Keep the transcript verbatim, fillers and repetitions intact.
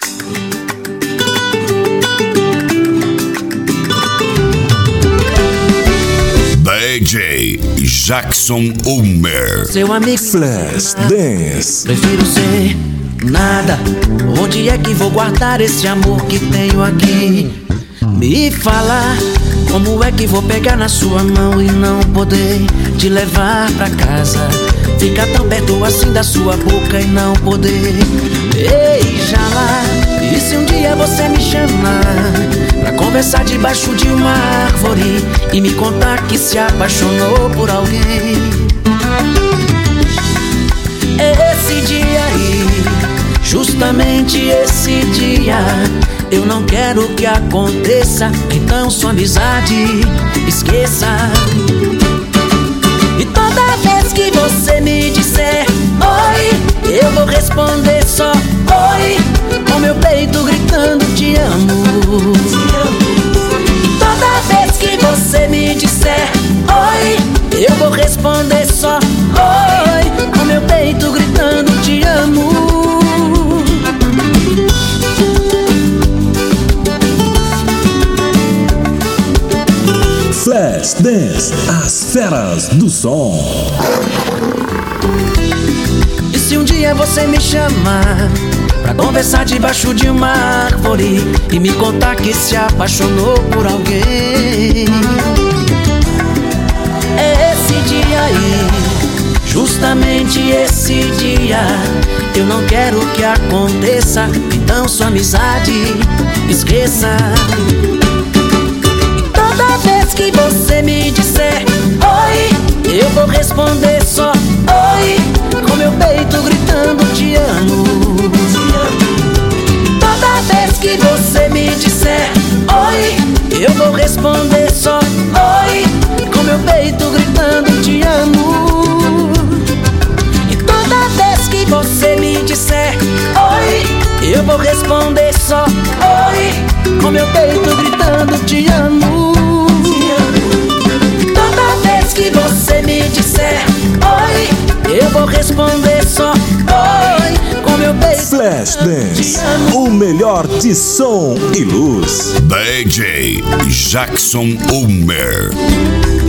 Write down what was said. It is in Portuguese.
D J Jackson Ulmer. Seu amigo Flash Dance. Prefiro ser nada. Onde é que vou guardar esse amor que tenho aqui? Me fala, como é que vou pegar na sua mão e não poder te levar pra casa? Ficar tão perto assim da sua boca e não poder beijá-la. E se um dia você me chamar pra conversar debaixo de uma árvore e me contar que se apaixonou por alguém? Esse dia aí, justamente esse dia, eu não quero que aconteça, então sua amizade esqueça. E toda vez que você me disser oi, eu vou responder só oi, com meu peito gritando te amo. E toda vez que você me disser oi, eu vou responder só oi, com meu peito gritando te amo. Flash Dance, as feras do som. E se um dia você me chamar pra conversar debaixo de uma árvore e me contar que se apaixonou por alguém? É esse dia aí, justamente esse dia, eu não quero que aconteça, então sua amizade esqueça. Toda vez que você me disser oi, eu vou responder só oi, com meu peito gritando te amo. Toda vez que você me disser oi, eu vou responder só oi, com meu peito gritando te amo. E toda vez que você me disser oi, eu vou responder só oi, com meu peito gritando te amo. Que você me disser oi, eu vou responder só oi, com meu peito. Flash Dance, o melhor de som e luz. D J Jackson Ulmer.